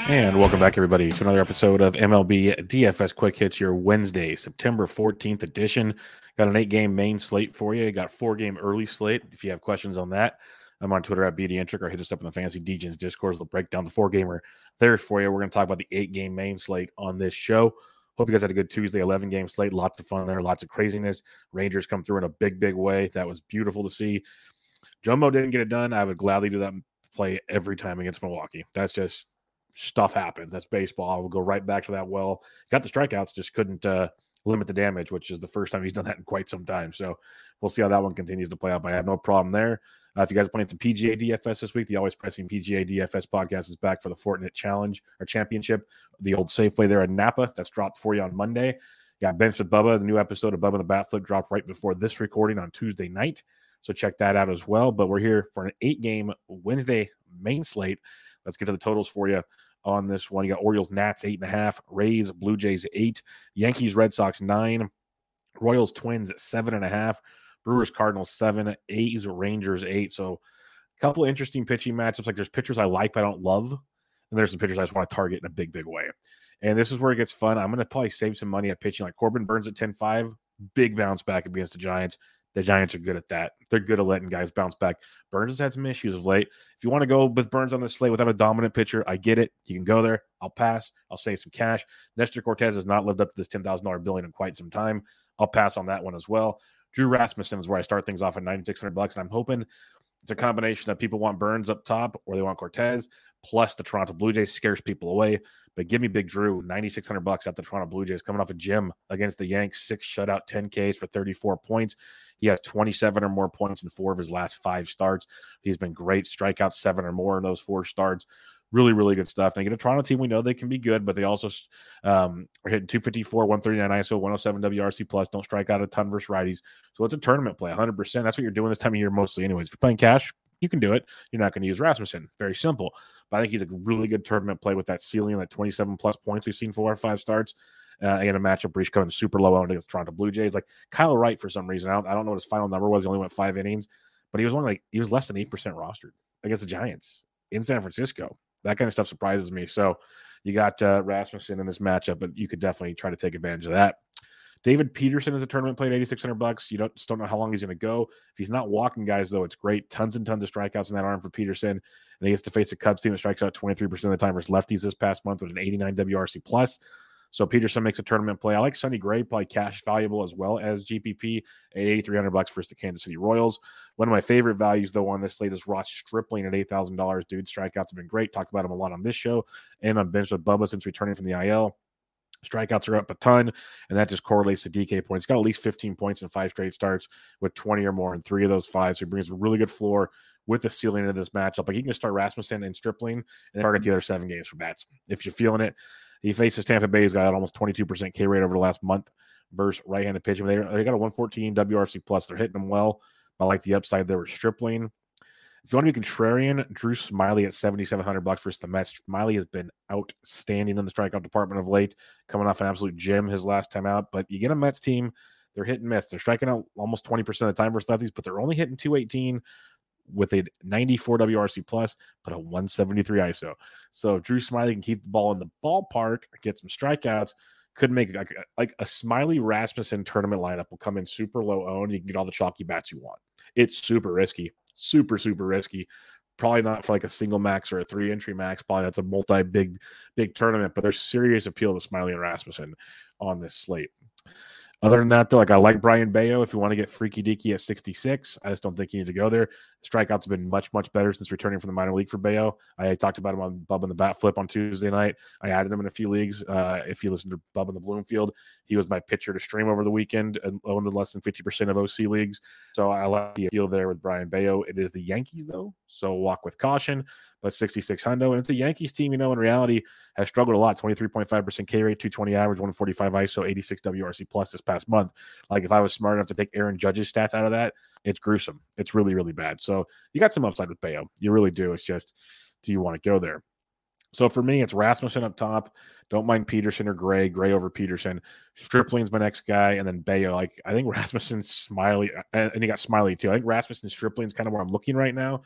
And welcome back, everybody, to another episode of MLB DFS Quick Hits, your Wednesday, September 14th edition. Got an 8-game main slate for you. Got a 4-game early slate. If you have questions on that, I'm on Twitter at BDintric or hit us up in the Fantasy Degens Discord. They'll break down the 4-gamer there for you. We're going to talk about the 8-game main slate on this show. Hope you guys had a good Tuesday, 11-game slate. Lots of fun there, lots of craziness. Rangers come through in a big, big way. That was beautiful to see. Jumbo didn't get it done. I would gladly do that play every time against Milwaukee. That's just stuff happens. That's baseball. I will go right back to that. Well, got the strikeouts, just couldn't limit the damage, which is the first time he's done that in quite some time. So we'll see how that one continues to play out. But I have no problem there. If you guys are playing some PGA DFS this week, the Always Pressing PGA DFS podcast is back for the Fortinet Challenge or Championship. The old Safeway there in Napa. That's dropped for you on Monday. Got Benched with Bubba. The new episode of Bubba and the Bat Flip dropped right before this recording on Tuesday night. So check that out as well. But we're here for an 8-game Wednesday main slate. Let's get to the totals for you on this one. You got Orioles, Nats, 8.5, Rays, Blue Jays, 8, Yankees, Red Sox, 9, Royals, Twins, 7.5, Brewers, Cardinals, 7, A's, Rangers, 8. So a couple of interesting pitching matchups. Like there's pitchers I like but I don't love, and there's some pitchers I just want to target in a big, big way. And this is where it gets fun. I'm going to probably save some money at pitching. Like Corbin Burns at 10.5, big bounce back against the Giants. The Giants are good at that. They're good at letting guys bounce back. Burns has had some issues of late. If you want to go with Burns on this slate without a dominant pitcher, I get it. You can go there. I'll pass. I'll save some cash. Nestor Cortez has not lived up to this $10,000 billing in quite some time. I'll pass on that one as well. Drew Rasmussen is where I start things off at $9,600, and I'm hoping it's a combination of people want Burns up top or they want Cortez, plus the Toronto Blue Jays scares people away. But give me Big Drew, $9,600 at the Toronto Blue Jays, coming off a gym against the Yanks, 6 shutout, 10 Ks for 34 points. He has 27 or more points in 4 of his last 5 starts. He's been great. Strikeouts 7 or more in those 4 starts. Really, really good stuff. And you get a Toronto team, we know they can be good, but they also are hitting 254, 139 ISO, 107 WRC plus. Don't strike out a ton versus righties. So it's a tournament play, 100%. That's what you're doing this time of year mostly anyways. If you're playing cash, you can do it. You're not going to use Rasmussen. Very simple. But I think he's a really good tournament play with that ceiling, that 27-plus points we've seen 4 or 5 starts. In a matchup where he's coming super low owned against Toronto Blue Jays. Like Kyle Wright, for some reason, I don't know what his final number was. He only went 5 innings, but he was less than 8% rostered against the Giants in San Francisco. That kind of stuff surprises me. So you got Rasmussen in this matchup, but you could definitely try to take advantage of that. David Peterson is a tournament play at $8,600. You just don't know how long he's going to go. If he's not walking guys, though, it's great. Tons and tons of strikeouts in that arm for Peterson. And he gets to face a Cubs team that strikes out 23% of the time versus lefties this past month with an 89 WRC plus. So Peterson makes a tournament play. I like Sonny Gray, probably cash valuable as well as GPP at $8,300 versus the Kansas City Royals. One of my favorite values, though, on this slate is Ross Stripling at $8,000. Dude, strikeouts have been great. Talked about him a lot on this show and on Bench with Bubba since returning from the IL. Strikeouts are up a ton, and that just correlates to DK points. He's got at least 15 points in 5 straight starts with 20 or more in 3 of those 5. So he brings a really good floor with the ceiling of this matchup. Like you can just start Rasmussen and Stripling and target the other 7 games for bats if you're feeling it. He faces Tampa Bay. He's got almost 22% K rate over the last month versus right-handed pitching. They got a 114 WRC plus. They're hitting them well. I like the upside there with Stripling. If you want to be contrarian, Drew Smiley at $7,700 versus the Mets. Smiley has been outstanding in the strikeout department of late, coming off an absolute gem his last time out. But you get a Mets team, they're hit and miss. They're striking out almost 20% of the time versus lefties, but they're only hitting 218 with a 94 WRC plus, but a 173 ISO. So if Drew Smiley can keep the ball in the ballpark, get some strikeouts, could make like a Smiley Rasmussen tournament lineup will come in super low owned. You can get all the chalky bats you want. It's super risky, super, super risky. Probably not for like a single max or a 3-entry max. Probably that's a big tournament, but there's serious appeal to Smiley and Rasmussen on this slate. Other than that, though, like I like Brian Bayo if you want to get freaky deaky at 66. I just don't think you need to go there. Strikeouts have been much, much better since returning from the minor league for Bayo. I talked about him on Bub and the Bat Flip on Tuesday night. I added him in a few leagues. If you listen to Bub in the Bloomfield, he was my pitcher to stream over the weekend and owned in less than 50% of OC leagues. So I like the appeal there with Brian Bayo. It is the Yankees, though, so walk with caution. But 66 hundo, and it's a Yankees team, in reality, has struggled a lot. 23.5% K rate, 220 average, 145 ISO, 86 WRC plus this past month. Like if I was smart enough to take Aaron Judge's stats out of that, it's gruesome. It's really, really bad. So you got some upside with Bayo. You really do. It's just, do you want to go there? So for me, it's Rasmussen up top. Don't mind Peterson or Gray. Gray over Peterson. Stripling's my next guy, and then Bayo. Like I think Rasmussen, Smiley, and you got Smiley too. I think Rasmussen, Stripling's kind of where I'm looking right now.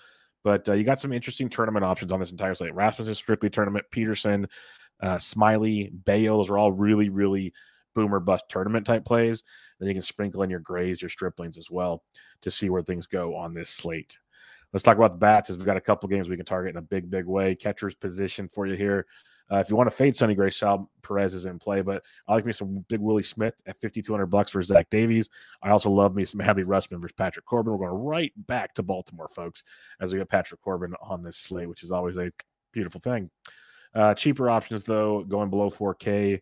But you got some interesting tournament options on this entire slate. Rasmussen strictly tournament, Peterson, Smiley, Bayo. Those are all really, really boomer bust tournament type plays. Then you can sprinkle in your grays, your striplings as well to see where things go on this slate. Let's talk about the bats as we've got a couple games we can target in a big, big way. Catcher's position for you here. If you want to fade Sonny Gray, Sal Perez is in play, but I like me some Big Willie Smith at $5,200 for Zach Davies. I also love me some Adley Rutschman versus Patrick Corbin. We're going right back to Baltimore, folks, as we get Patrick Corbin on this slate, which is always a beautiful thing. Cheaper options, though, going below 4K.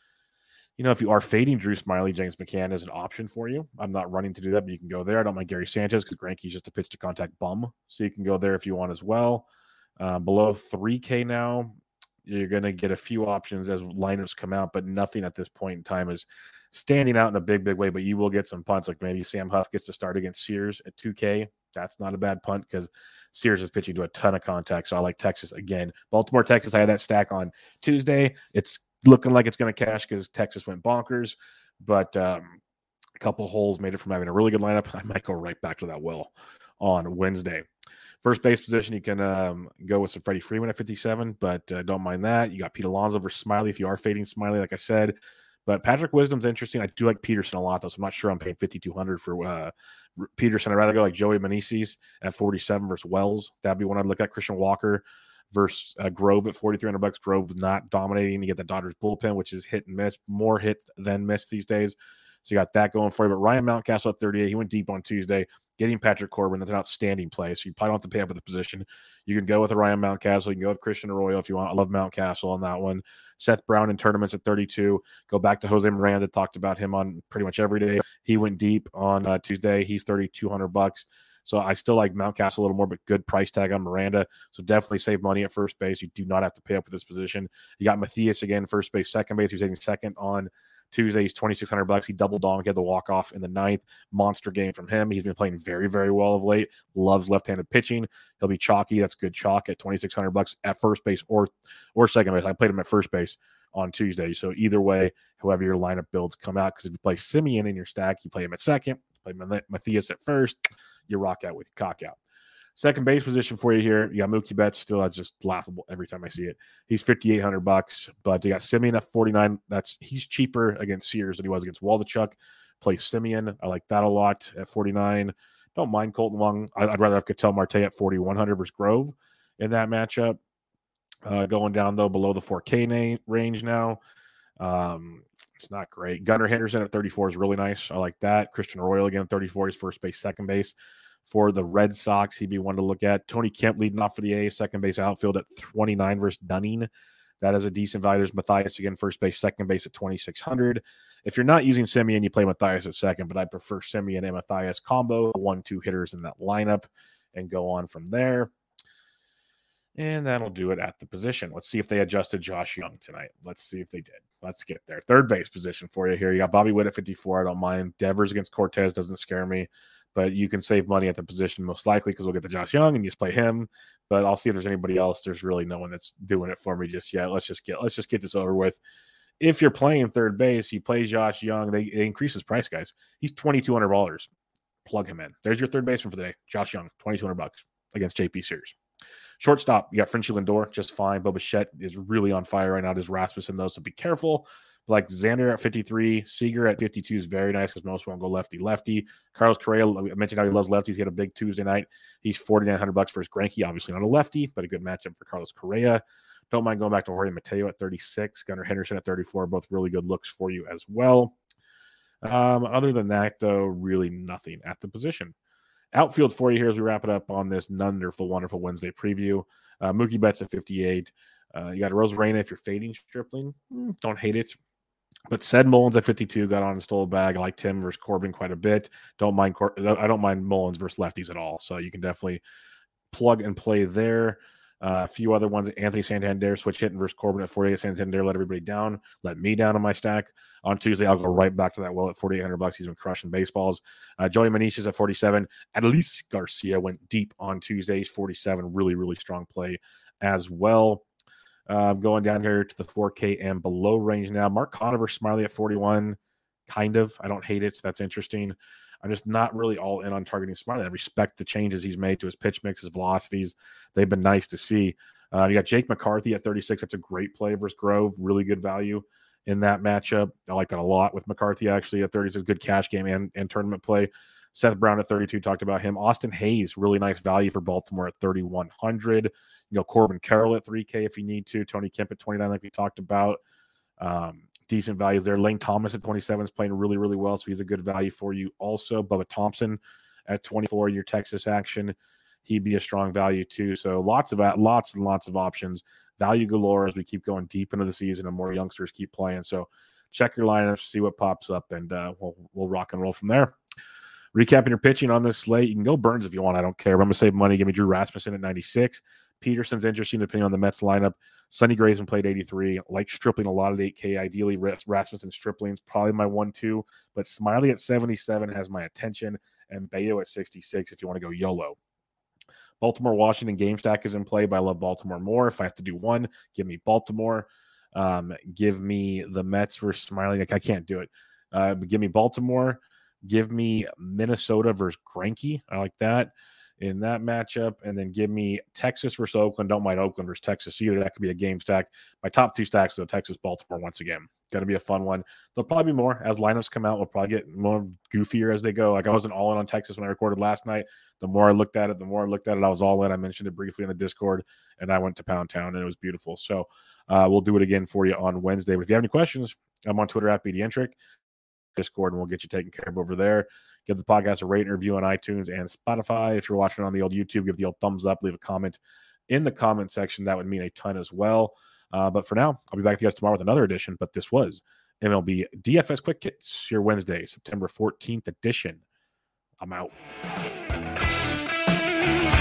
If you are fading Drew Smiley, James McCann is an option for you. I'm not running to do that, but you can go there. I don't mind Gary Sanchez because Greinke's just a pitch to contact bum, so you can go there if you want as well. Below 3K now, you're going to get a few options as lineups come out, but nothing at this point in time is standing out in a big, big way. But you will get some punts, like maybe Sam Huff gets to start against Sears at 2K. That's not a bad punt because Sears is pitching to a ton of contact. So I like Texas again. Baltimore, Texas, I had that stack on Tuesday. It's looking like it's going to cash because Texas went bonkers. But a couple holes made it from having a really good lineup. I might go right back to that well on Wednesday. First base position, you can go with some Freddie Freeman at 57, but don't mind that. You got Pete Alonso versus Smiley if you are fading Smiley, like I said. But Patrick Wisdom's interesting. I do like Peterson a lot, though, so I'm not sure I'm paying $5,200 for Peterson. I'd rather go like Joey Meneses at 47 versus Wells. That'd be one I'd look at. Christian Walker versus Grove at $4,300. Grove's not dominating. You get the Dodgers bullpen, which is hit and miss, more hit than miss these days. So you got that going for you. But Ryan Mountcastle at 38, he went deep on Tuesday. Getting Patrick Corbin, that's an outstanding play. So you probably don't have to pay up for the position. You can go with a Ryan Mountcastle. You can go with Christian Arroyo if you want. I love Mountcastle on that one. Seth Brown in tournaments at 32. Go back to Jose Miranda. Talked about him on pretty much every day. He went deep on Tuesday. He's $3,200. So I still like Mountcastle a little more, but good price tag on Miranda. So definitely save money at first base. You do not have to pay up for this position. You got Matthias again, first base, second base. He's hitting second on Tuesday. He's $2,600. He double donked. He had the walk-off in the ninth. Monster game from him. He's been playing very, very well of late. Loves left-handed pitching. He'll be chalky. That's good chalk at $2,600 at first base or second base. I played him at first base on Tuesday. So either way, however your lineup builds come out, because if you play Simeon in your stack, you play him at second, play Matthias at first, you rock out with your cock out. Second base position for you here. You got Mookie Betts still. That's just laughable every time I see it. He's $5,800, but you got Simeon at 49. He's cheaper against Sears than he was against Waldichuk. Play Simeon. I like that a lot at 49. Don't mind Colton Wong. I'd rather have Ketel Marte at 4,100 versus Grove in that matchup. Going down though below the 4K range now. It's not great. Gunnar Henderson at 34 is really nice. I like that. Christian Arroyo again, 34 is first base, second base. For the Red Sox, he'd be one to look at. Tony Kemp leading off for the A's, second base outfield at 29 versus Dunning. That is a decent value. There's Matthias again, first base, second base at 2,600. If you're not using Simeon, you play Matthias at second, but I prefer Simeon and Matthias combo, 1-2 hitters in that lineup, and go on from there. And that'll do it at the position. Let's see if they adjusted Josh Young tonight. Let's see if they did. Let's get there. Third base position for you here. You got Bobby Witt at 54. I don't mind. Devers against Cortez doesn't scare me. But you can save money at the position most likely because we'll get the Josh Young and you just play him. But I'll see if there's anybody else. There's really no one that's doing it for me just yet. Let's just get this over with. If you're playing third base, you play Josh Young. They increase his price, guys. He's $2,200. Plug him in. There's your third baseman for the day. Josh Young, $2,200 against JP Sears. Shortstop, you got Frenchy Lindor, just fine. Bo Bichette is really on fire right now. There's Rasmussen, though, so be careful. Like Xander at 53, Seager at 52 is very nice because most won't go lefty. Carlos Correa, I mentioned how he loves lefties. He had a big Tuesday night. He's $4,900 for his Greinke. Obviously not a lefty, but a good matchup for Carlos Correa. Don't mind going back to Jorge Mateo at 36, Gunnar Henderson at 34. Both really good looks for you as well. Other than that, though, really nothing at the position. Outfield for you here as we wrap it up on this wonderful, wonderful Wednesday preview. Mookie Betts at 58. You got Rosarena if you're fading Stripling. Don't hate it. But Ced Mullins at 52 got on and stole a bag. I like Tim versus Corbin quite a bit. I don't mind Mullins versus lefties at all. So you can definitely plug and play there. A few other ones. Anthony Santander switch hitting versus Corbin at 48. Santander let everybody down. Let me down on my stack. On Tuesday, I'll go right back to that well at $4,800. He's been crushing baseballs. Joey Meneses at 47. Adolis Garcia went deep on Tuesday. He's 47. Really, really strong play as well. Going down here to the 4K and below range now. Mark Conover Smiley at 41. Kind of. I don't hate it. That's interesting. I'm just not really all in on targeting Smiley. I respect the changes he's made to his pitch mix, his velocities. They've been nice to see. You got Jake McCarthy at 36. That's a great play versus Grove. Really good value in that matchup. I like that a lot with McCarthy, actually, at 36. Good cash game and tournament play. Seth Brown at 32, talked about him. Austin Hayes, really nice value for Baltimore at 3,100. Corbin Carroll at 3K if you need to. Tony Kemp at 29, like we talked about. Decent values there. Lane Thomas at 27 is playing really, really well, so he's a good value for you also. Bubba Thompson at 24, your Texas action. He'd be a strong value too. So lots and lots of options. Value galore as we keep going deep into the season and more youngsters keep playing. So check your lineups, see what pops up, and we'll rock and roll from there. Recapping your pitching on this slate, you can go Burns if you want. I don't care. But I'm going to save money. Give me Drew Rasmussen at 96. Peterson's interesting depending on the Mets lineup. Sonny Grayson played 83. Like Stripling a lot of the 8K. Ideally, Rasmussen Stripling's probably my 1-2. But Smiley at 77 has my attention. And Bayo at 66 if you want to go YOLO. Baltimore-Washington game stack is in play, but I love Baltimore more. If I have to do one, give me Baltimore. Give me the Mets versus Smiley. I can't do it. But give me Baltimore. Give me Minnesota versus Greinke. I like that in that matchup. And then give me Texas versus Oakland. Don't mind Oakland versus Texas either. That could be a game stack. My top 2 stacks, though, Texas-Baltimore once again. Going to be a fun one. There'll probably be more. As lineups come out, we'll probably get more goofier as they go. Like I wasn't all in on Texas when I recorded last night. The more I looked at it, I was all in. I mentioned it briefly in the Discord, and I went to Pound Town, and it was beautiful. So we'll do it again for you on Wednesday. But if you have any questions, I'm on Twitter at BDentric, Discord, and we'll get you taken care of over there. Give the podcast a rate and review on iTunes and Spotify. If you're watching on the old YouTube, give the old thumbs up, leave a comment in the comment section. That would mean a ton as well. But for now, I'll be back to you guys tomorrow with another edition. But this was MLB DFS Quick Hits, your Wednesday, September 14th edition. I'm out.